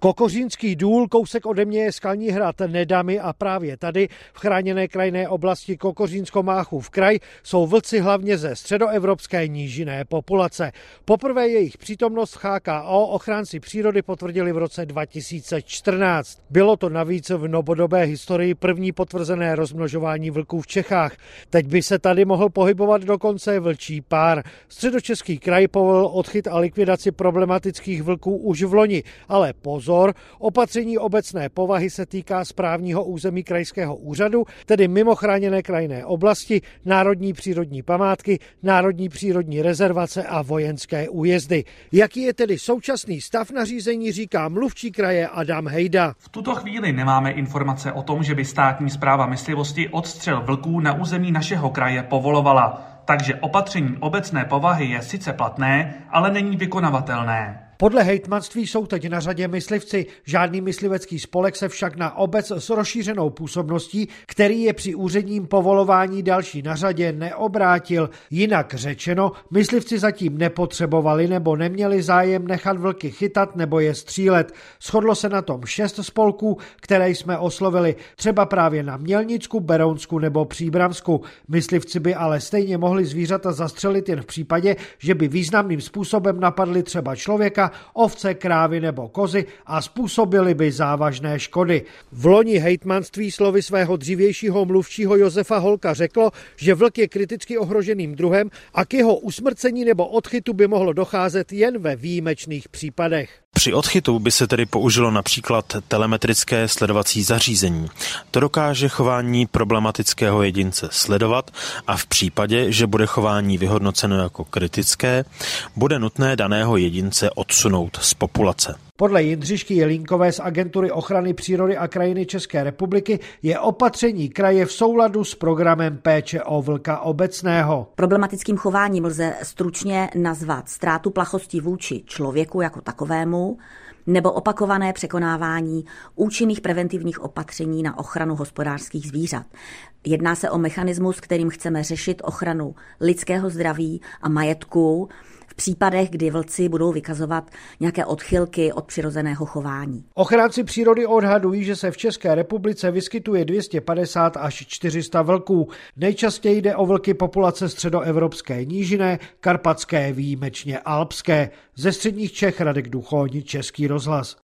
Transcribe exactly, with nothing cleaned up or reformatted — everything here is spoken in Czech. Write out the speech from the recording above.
Kokořínský důl, kousek ode mě je skalní hrad Nedamy a právě tady v chráněné krajinné oblasti Kokořínsko-Máchův kraj jsou vlci hlavně ze středoevropské nížinné populace. Poprvé jejich přítomnost v H K O ochránci přírody potvrdili v roce dva tisíce čtrnáct. Bylo to navíc v novodobé historii první potvrzené rozmnožování vlků v Čechách. Teď by se tady mohl pohybovat dokonce vlčí pár. Středočeský kraj povolil odchyt a likvidaci problematických vlků už v loni, ale pozor, opatření obecné povahy se týká správního území krajského úřadu, tedy mimo chráněné krajinné oblasti, národní přírodní památky, národní přírodní rezervace a vojenské újezdy. Jaký je tedy současný stav nařízení, říká mluvčí kraje Adam Hejda. V tuto chvíli nemáme informace o tom, že by státní správa myslivosti odstřel vlků na území našeho kraje povolovala. Takže opatření obecné povahy je sice platné, ale není vykonavatelné. Podle hejtmanství jsou teď na řadě myslivci. Žádný myslivecký spolek se však na obec s rozšířenou působností, který je při úředním povolování další na řadě, neobrátil. Jinak řečeno, myslivci zatím nepotřebovali nebo neměli zájem nechat vlky chytat nebo je střílet. Shodlo se na tom šest spolků, které jsme oslovili, třeba právě na Mělnicku, Berounsku nebo Příbramsku. Myslivci by ale stejně mohli zvířata zastřelit jen v případě, že by významným způsobem napadli třeba člověka, ovce, krávy nebo kozy a způsobily by závažné škody. V loni hejtmanství slovy svého dřívějšího mluvčího Josefa Holka řeklo, že vlk je kriticky ohroženým druhem a k jeho usmrcení nebo odchytu by mohlo docházet jen ve výjimečných případech. Při odchytu by se tedy použilo například telemetrické sledovací zařízení. To dokáže chování problematického jedince sledovat a v případě, že bude chování vyhodnoceno jako kritické, bude nutné daného jedince odsunout z populace. Podle Jindřišky Jelínkové z Agentury ochrany přírody a krajiny České republiky je opatření kraje v souladu s programem péče o vlka obecného. Problematickým chováním lze stručně nazvat ztrátu plachosti vůči člověku jako takovému nebo opakované překonávání účinných preventivních opatření na ochranu hospodářských zvířat. Jedná se o mechanismus, kterým chceme řešit ochranu lidského zdraví a majetku v případech, kdy vlci budou vykazovat nějaké odchylky od přirozeného chování. Ochránci přírody odhadují, že se v České republice vyskytuje dvě stě padesát až čtyři sta vlků. Nejčastěji jde o vlky populace středoevropské nížinné, karpatské, výjimečně alpské. Ze středních Čech Radek Duchoň, Český rozhlas.